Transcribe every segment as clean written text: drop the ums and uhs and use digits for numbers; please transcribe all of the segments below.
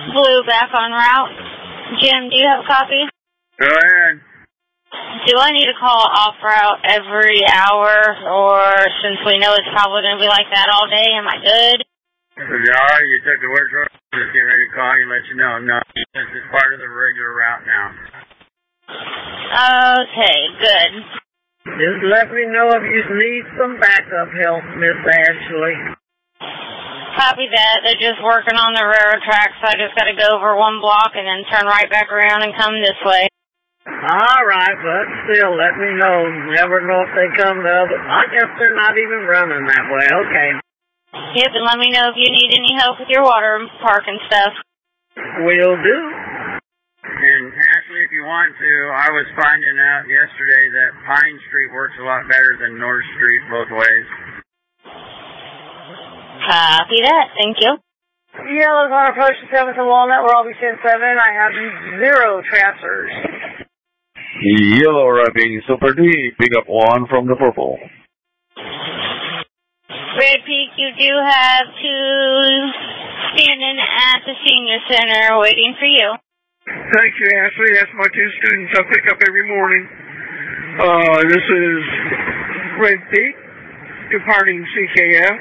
Blue back on route. Jim, do you have a copy? Go ahead. Do I need to call off route every hour, or since we know it's probably going to be like that all day, am I good? If you are, you took the word for it, just get ready to call you and let you know. No, this is part of the regular route now. Okay, good. Just let me know if you need some backup help, Miss Ashley. Copy that. They're just working on the railroad track, so I just got to go over one block and then turn right back around and come this way. All right, but still, let me know. Never know if they come the other. I guess they're not even running that way. Okay. Yep, and let me know if you need any help with your water park and stuff. Will do. And Ashley, if you want to, I was finding out yesterday that Pine Street works a lot better than North Street both ways. Copy that. Thank you. Yellow's on approach to 7th and Walnut. We're all be 10-7. I have 0 transfers. Yellow wrapping Super D. Pick up 1 from the purple. Red Peak, you do have 2 standing at the senior center waiting for you. Thank you, Ashley. That's my 2 students I pick up every morning. This is Red Peak, departing CKF.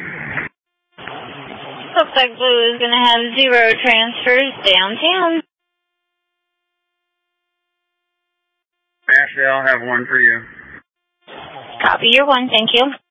Looks like Blue is going to have 0 transfers downtown. Ashley, I'll have 1 for you. Copy your 1, thank you.